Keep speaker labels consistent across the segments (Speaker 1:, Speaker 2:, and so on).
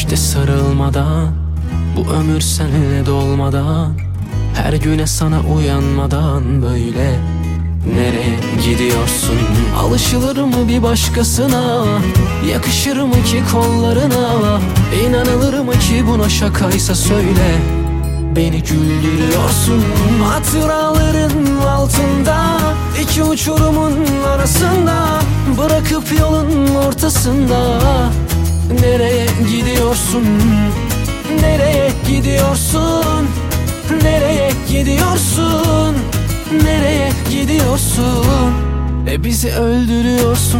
Speaker 1: görüşte sarılmadan, bu ömür seninle dolmadan, her güne sana uyanmadan böyle nereye gidiyorsun? Alışılır mı bir başkasına? Yakışır mı ki kollarına? İnanılır mı ki buna şakaysa söyle. Beni güldürüyorsun. Hatıraların altında, iki uçurumun arasında, bırakıp yolun ortasında. Nereye gidiyorsun? Nereye gidiyorsun? Nereye gidiyorsun? Nereye gidiyorsun? Bizi öldürüyorsun.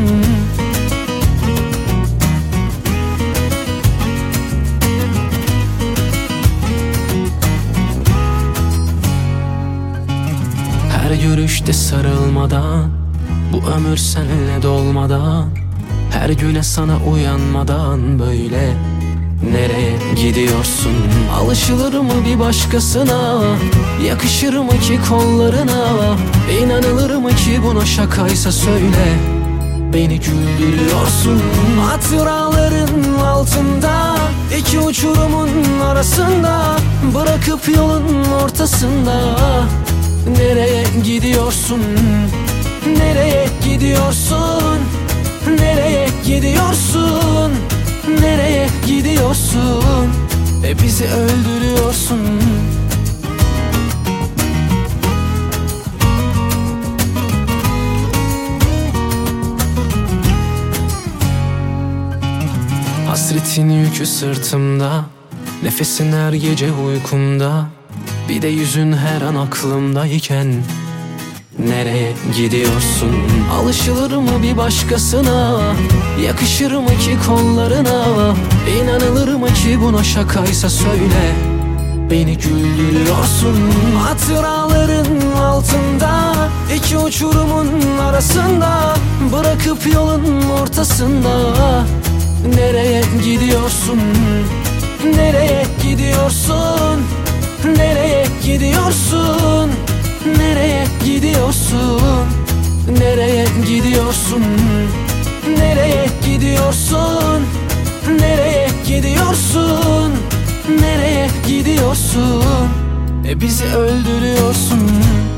Speaker 1: Her görüşte sarılmadan, bu ömür seninle dolmadan, her güne sana uyanmadan böyle nereye gidiyorsun? Alışılır mı bir başkasına? Yakışır mı ki kollarına? İnanılır mı ki buna şakaysa söyle. Beni güldürüyorsun. Hatıraların altında, iki uçurumun arasında, bırakıp yolun ortasında. Nereye gidiyorsun? Nereye gidiyorsun? Nereye gidiyorsun? Nereye gidiyorsun? Bizi öldürüyorsun. Hasretin yükü sırtımda, nefesin her gece uykumda, bir de yüzün her an aklımdayken nereye gidiyorsun? Alışılır mı bir başkasına? Yakışır mı ki kollarına? İnanılır mı ki buna şakaysa söyle. Beni güldürüyorsun. Hatıraların altında, iki uçurumun arasında, bırakıp yolun ortasında. Nereye gidiyorsun? Nereye gidiyorsun? Nereye gidiyorsun? Nereye gidiyorsun? Nereye gidiyorsun? Nereye gidiyorsun? Nereye gidiyorsun? Nereye gidiyorsun? Bizi öldürüyorsun.